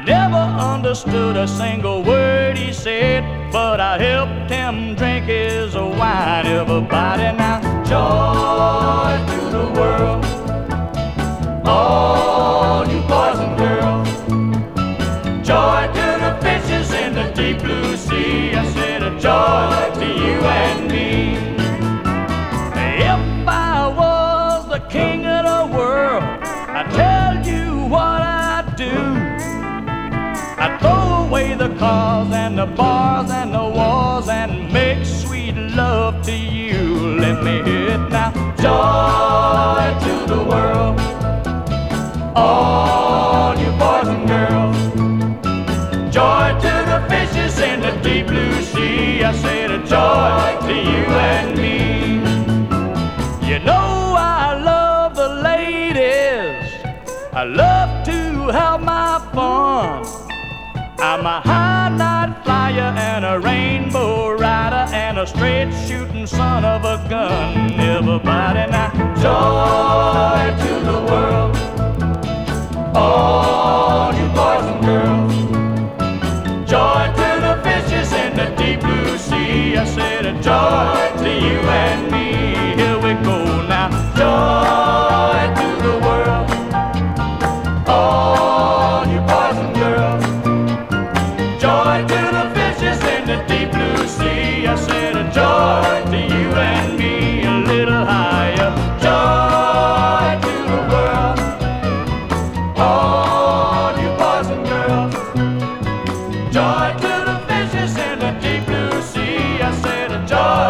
never understood a single word he said, but I helped him drink his wine. Everybody now, joy to the world, all you boys and girls. Joy to the fishes in the deep blue sea. I said a joy to you and me. If I was the king of the world, I'd tell you what I'd do. I'd throw away the cars and the bars and the wars and make sweet love to you. Let me hear it now. Joy to the world, all you boys and girls. Joy to the fishes in the deep blue sea. I said a joy to you and me. You know I love the ladies, I love to have my fun. I'm a high night flyer and a rainbow rider and a straight shooting son of a gun. Everybody now, joy to the world, all you boys and girls. Joy to the fishes in the deep blue sea. I said a joy to you and me. Here we go now. Joy to the world, all you boys and girls. Joy to the fishes in the deep blue sea. I said a joy to you and me. A little higher. Joy to the world, all you boys and girls. Joy to the fishes in the deep blue sea. I said a joy